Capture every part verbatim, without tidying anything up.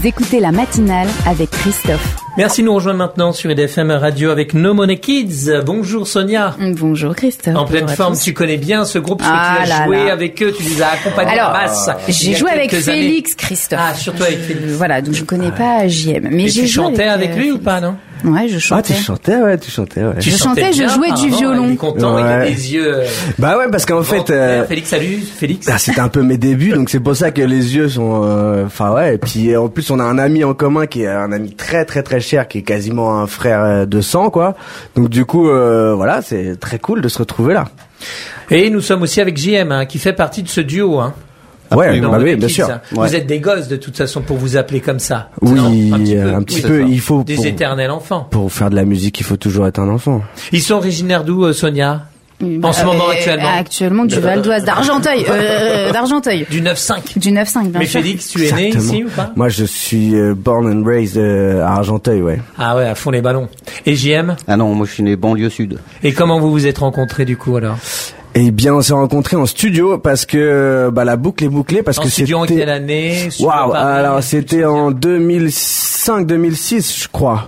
Vous écoutez la matinale avec Christophe. Merci de nous rejoindre maintenant sur I D F M Radio avec No Money Kids. Bonjour Sonia. Bonjour Christophe. En pleine forme, tu connais bien ce groupe, parce ah que tu as là joué là. avec eux, tu les as accompagnés Alors, à masse. J'ai joué avec Félix, Christophe. Ah, surtout avec Félix. Euh, voilà, donc je connais pas J M. Mais Et j'ai tu joué chantais avec, avec lui euh, ou pas, non? Ouais, je chantais. Ah, tu chantais, ouais, tu chantais, ouais. Tu je chantais, bien, je jouais du violon. Il est content, ouais. il a des yeux. Euh... Bah ouais, parce qu'en Bon, fait, euh... Félix, salut, Félix. Ah, c'était un peu mes débuts, donc c'est pour ça que les yeux sont, enfin euh... ouais. Et puis en plus, on a un ami en commun qui est un ami très très très cher, qui est quasiment un frère de sang, quoi. Donc du coup, euh, voilà, c'est très cool de se retrouver là. Et nous sommes aussi avec J M, hein, qui fait partie de ce duo, hein. Ouais, Non, bah oui, Kids, bien sûr. hein. Ouais. Vous êtes des gosses de toute façon pour vous appeler comme ça. Oui, non, un petit peu, un petit oui, peu. Il faut des pour, éternels enfants. Pour faire de la musique, il faut toujours être un enfant. Ils sont originaires d'où, euh, Sonia? Bah, En ce moment, euh, actuellement. Actuellement du Val d'Oise, d'Argenteuil, euh, d'Argenteuil. Du neuf cinq. Du neuf cinq, bien Mais sûr. Félix, tu es né Exactement. ici ou pas? Moi, je suis euh, born and raised euh, à Argenteuil, ouais. Ah ouais, à fond les ballons. Et J M? Ah non, moi je suis né banlieue sud. Et comment vous vous êtes rencontrés du coup alors? Eh bien, on s'est rencontrés en studio parce que bah la boucle est bouclée parce en que studio en c'était. quelle année? Waouh, alors c'était en deux mille cinq deux mille six, je crois.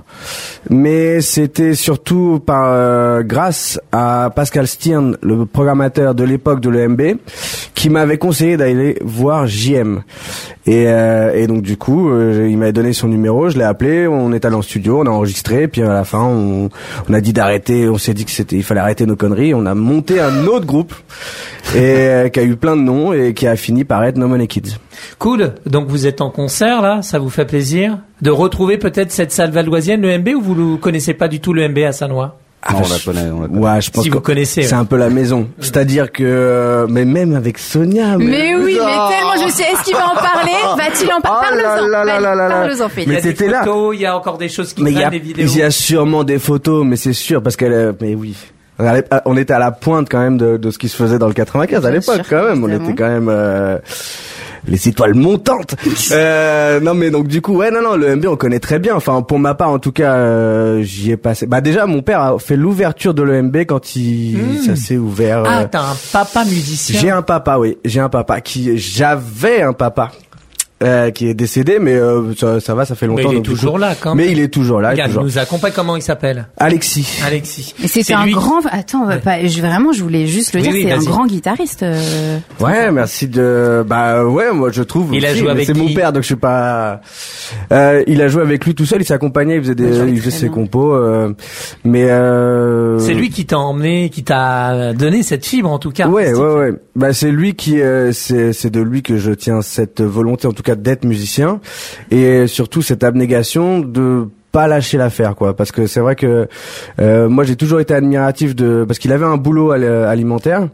Mais c'était surtout par euh, grâce à Pascal Stirn, le programmateur de l'époque de l'E M B, qui m'avait conseillé d'aller voir J M. Et, euh, et donc du coup, euh, il m'avait donné son numéro, je l'ai appelé, on est allé en studio, on a enregistré, puis à la fin, on, on a dit d'arrêter, on s'est dit que c'était, il fallait arrêter nos conneries, on a monté un autre groupe et euh, qui a eu plein de noms et qui a fini par être No Money Kids. Cool. Donc vous êtes en concert là, ça vous fait plaisir de retrouver peut-être cette salle valdoisienne, le M B, ou vous ne connaissez pas du tout le M B à Saint-Noix? Ah, Non, bah, on la je- connaît, on la connaît. Ouais, je pense Si que vous connaissez, c'est ouais. un peu la maison. C'est-à-dire que, mais même avec Sonia. Mais oui, mais tellement je me suis dit, est-ce qu'il va en parler? Va-t-il en parler? Oh là Parle-en. là là là là là. Parle-en, Il y Mais a des t'étais là. photos, il y a encore des choses qui Mais il y traînent, a, des vidéos. il y a sûrement des photos, mais c'est sûr parce qu'elle, euh, mais oui. On allait- on était à la pointe quand même de, de ce qui se faisait dans le quatre-vingt-quinze à Bien l'époque sûr, quand même. On évidemment. était quand même euh, les étoiles montantes. euh, non mais donc du coup ouais non non le M B on connaît très bien. Enfin pour ma part en tout cas euh, j'y ai passé. Bah déjà mon père a fait l'ouverture de l'E M B quand il Mmh. ça s'est ouvert. Ah, euh, t'as un papa musicien. J'ai un papa, oui. J'ai un papa qui, j'avais un papa euh, qui est décédé, mais euh, ça, ça va, ça fait Mais longtemps. il est donc, du toujours coup- là quand même. Mais il est toujours là. Regarde, il toujours. nous accompagne. Comment il s'appelle? Alexis. Alexis. Et c'était un lui. grand, attends, Ouais. pas, je, vraiment, je voulais juste le Oui, dire, oui, c'est un vas-y. grand guitariste. euh, Ouais, merci de. Bah ouais, moi je trouve. Il a aussi, joué mais avec C'est mon qui père, donc je suis pas. Euh, il a joué avec lui tout seul. Il s'accompagnait, il faisait des, Ouais, il très faisait ses bien. compos. Euh, mais. Euh... C'est lui qui t'a emmené, qui t'a donné cette fibre en tout cas. Ouais, artistique. ouais, ouais. Bah c'est lui qui, euh, c'est, c'est de lui que je tiens cette volonté, en tout cas, d'être musicien, et surtout cette abnégation de pas lâcher l'affaire, quoi. Parce que c'est vrai que euh, moi j'ai toujours été admiratif de, parce qu'il avait un boulot al- alimentaire.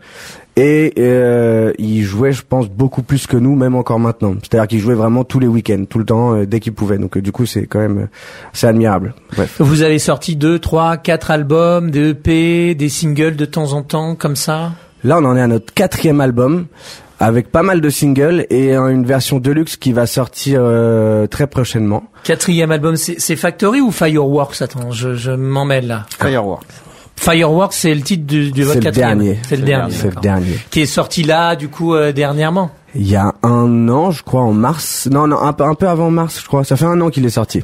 Et euh, il jouait, je pense, beaucoup plus que nous, même encore maintenant. C'est-à-dire qu'il jouait vraiment tous les week-ends, tout le temps, euh, dès qu'il pouvait. Donc euh, du coup, c'est quand même, euh, c'est admirable. Bref. Vous avez sorti deux, trois, quatre albums, des E P, des singles de temps en temps, comme ça. Là, on en est à notre quatrième album, avec pas mal de singles et euh, une version deluxe qui va sortir euh, très prochainement. Quatrième album, c'est c'est Factory ou Fireworks? Attends, je, je m'en mêle là. Fireworks. Fireworks, c'est le titre du, du C'est votre le quatrième. dernier. C'est le dernier. C'est le d'accord. dernier. Qui est sorti là, du coup, euh, dernièrement. Il y a un an, je crois, en mars. Non, non, un peu, un peu avant mars, je crois. Ça fait un an qu'il est sorti.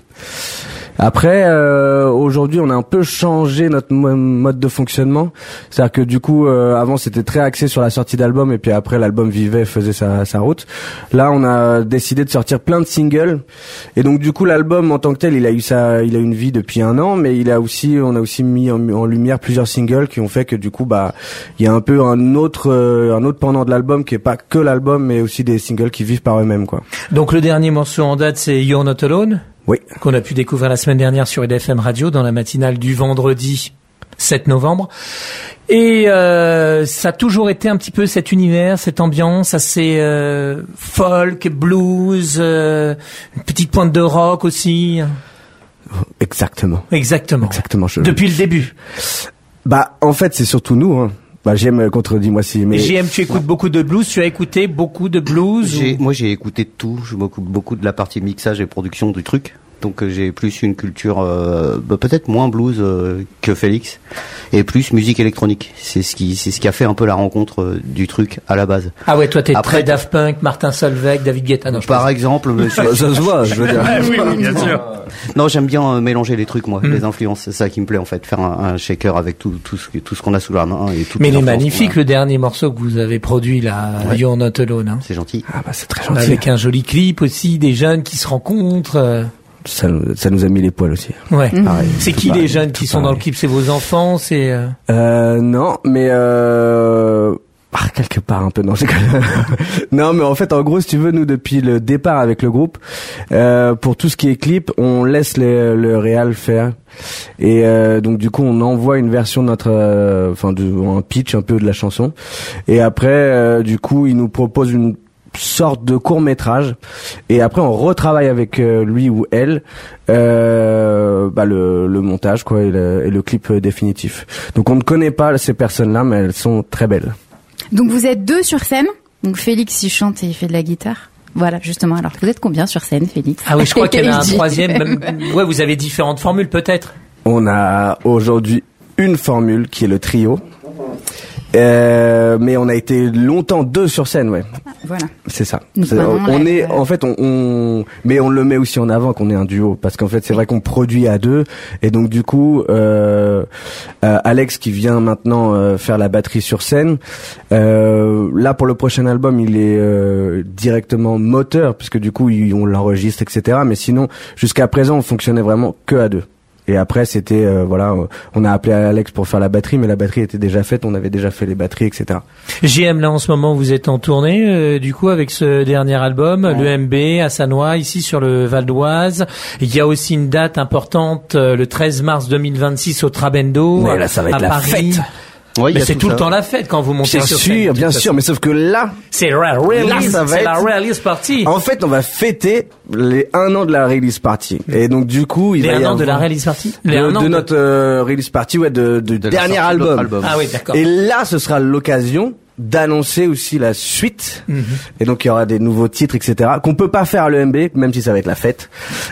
Après, euh, aujourd'hui, on a un peu changé notre mo- mode de fonctionnement. C'est-à-dire que du coup, euh, avant, c'était très axé sur la sortie d'album, et puis après, l'album vivait, faisait sa, sa route. Là, on a décidé de sortir plein de singles, et donc du coup, l'album en tant que tel, il a eu sa, il a eu une vie depuis un an, mais il a aussi, on a aussi mis en, en lumière plusieurs singles qui ont fait que du coup, bah, il y a un peu un autre, euh, un autre pendant de l'album qui est pas que l'album, mais aussi des singles qui vivent par eux-mêmes, quoi. Donc le dernier morceau en date, c'est You're Not Alone, Oui. qu'on a pu découvrir la semaine dernière sur I D F M Radio dans la matinale du vendredi sept novembre. Et euh, ça a toujours été un petit peu cet univers, cette ambiance assez euh, folk, blues, euh, une petite pointe de rock aussi. Exactement. Exactement. Exactement. Je... Depuis le début. Bah, en fait, c'est surtout nous, hein. Bah, j'aime, euh, contredis-moi si, mais. J M, tu écoutes beaucoup de blues, tu as écouté beaucoup de blues J'ai, ou... moi, j'ai écouté tout. Je m'occupe beaucoup de la partie mixage et production du truc. Donc euh, j'ai plus une culture euh, bah, peut-être moins blues euh, que Félix et plus musique électronique. C'est ce qui c'est ce qui a fait un peu la rencontre euh, du truc à la base. Ah ouais, toi t'es Après, très Daft Punk, Martin Solveig, David Guetta. Non, je Par pense. exemple, monsieur. Ça se voit, je veux dire. oui, oui, bien sûr. Non, j'aime bien euh, mélanger les trucs, moi, Mm. les influences. C'est ça qui me plaît en fait, faire un, un shaker avec tout tout ce tout ce qu'on a sous la main et tout. Mais il est magnifique le dernier morceau que vous avez produit là, Ouais. You're Not Alone. Hein. C'est gentil. Ah bah c'est très gentil. Avec un joli clip aussi, des jeunes qui se rencontrent. euh, Ça, nous- ça nous a mis les poils aussi. Ouais. Pareil. C'est Tout qui pareil, les jeunes tout qui sont dans le pareil. clip? C'est vos enfants? C'est euh... Euh, non, mais euh... ah, quelque part un peu non, c'est non, mais en fait, en gros, si tu veux, nous depuis le départ avec le groupe, euh, pour tout ce qui est clip, on laisse les, le réal faire, et euh, donc du coup, on envoie une version de notre, euh, enfin, de, un pitch un peu de la chanson, et après, euh, du coup, il nous propose une sorte de court métrage, et après on retravaille avec euh, lui ou elle euh, bah, le, le montage quoi et le, et le clip euh, définitif. Donc on ne connaît pas ces personnes-là, mais elles sont très belles. Donc vous êtes deux sur scène. Donc Félix il chante et il fait de la guitare. Voilà, justement. Alors vous êtes combien sur scène, Félix? Ah oui, je crois qu'il y en a un Je dis. troisième. même- Ouais, vous avez différentes formules peut-être. On a aujourd'hui une formule qui est le trio, euh, mais on a été longtemps deux sur scène, ouais. Voilà. C'est ça. Donc C'est- maintenant, on elle, est, euh, en fait, on, on, mais on le met aussi en avant qu'on est un duo, parce qu'en fait, c'est vrai qu'on produit à deux, et donc du coup, euh, euh, Alex qui vient maintenant euh, faire la batterie sur scène, euh, là pour le prochain album, il est euh, directement moteur, puisque du coup, il- on l'enregistre, et cetera. Mais sinon, jusqu'à présent, on fonctionnait vraiment que à deux. Et après, c'était euh, voilà, euh, on a appelé Alex pour faire la batterie, mais la batterie était déjà faite, on avait déjà fait les batteries, et cetera. J M, là en ce moment vous êtes en tournée euh, du coup avec ce dernier album, Ouais. le M B à Sannois, ici sur le Val d'Oise. Il y a aussi une date importante euh, le treize mars deux mille vingt-six au Trabendo. Mais là, ça va être à la Paris. fête. Ouais, il y Mais a c'est tout ça. le temps la fête quand vous montez Bien sur scène. sûr, de bien toute sûr, façon. mais sauf que là, C'est la Là, release, ça va c'est la être- release party. en fait, on va fêter les un an de la release party. Et donc du coup, il Les va y un an avoir de la release party. de, Les un an de notre euh, release party, ouais, de, de, De la dernier sortie de notre album. album. Ah oui, d'accord. Et là, ce sera l'occasion d'annoncer aussi la suite. Mhm. Et donc il y aura des nouveaux titres, et cetera. Qu'on peut pas faire à l'E M B, même si ça va être la fête.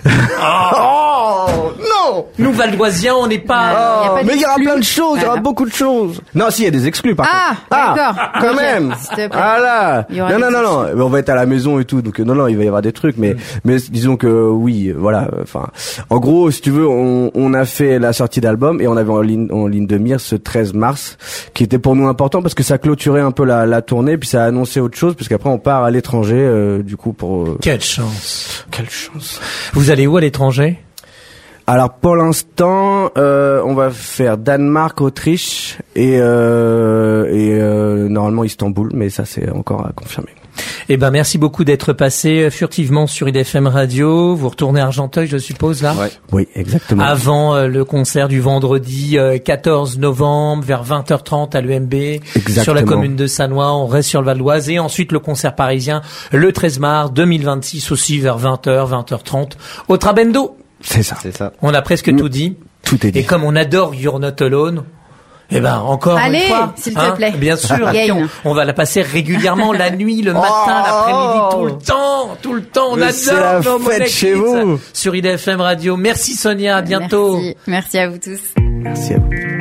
Oh, non. Nous Valdoisiens, on n'est pas. Il y a pas Oh, mais il y aura d'exclus. plein de choses, il y aura Voilà. beaucoup de choses. Non, si, il y a des exclus par Ah, contre. d'accord. quand Ok, même. s'il te plaît. Ah là. Il y aura Non, des non, non, non. Mais on va être à la maison et tout, donc euh, non, non, il va y avoir des trucs, mais, mais disons que euh, oui, euh, voilà. Enfin, en gros, si tu veux, on, on a fait la sortie d'album et on avait en ligne, en ligne de mire ce treize mars, qui était pour nous important parce que ça clôturait un peu la, la tournée, puis ça a annoncé autre chose, parce qu'après on part à l'étranger, euh, du coup pour. Euh, Quelle chance. quelle chance. Vous allez où à l'étranger? Alors pour l'instant, euh, on va faire Danemark, Autriche et euh, et euh, normalement Istanbul, mais ça c'est encore à confirmer. Eh ben, merci beaucoup d'être passé euh, furtivement sur I D F M Radio. Vous retournez à Argenteuil, je suppose, là? Ouais. Oui, exactement. Avant euh, le concert du vendredi euh, quatorze novembre vers vingt heures trente à l'U M B Exactement. sur la commune de Sannois. On reste sur le Val d'Oise et ensuite le concert parisien le treize mars deux mille vingt-six aussi vers vingt heures, vingt heures trente au Trabendo. C'est ça. C'est ça. On a presque Mm. tout dit. Tout est dit. Et comme on adore You're Not Alone, eh ben encore Allez, une fois, s'il te hein, plaît. bien sûr, Gagne. on, on va la passer régulièrement la nuit, le matin, Oh. l'après-midi, tout le temps, tout le temps. On Mais c'est la adore nos fête Money chez Kids vous. sur I D F M Radio. Merci Sonia, à bientôt. Merci. Merci à vous tous. Merci à vous.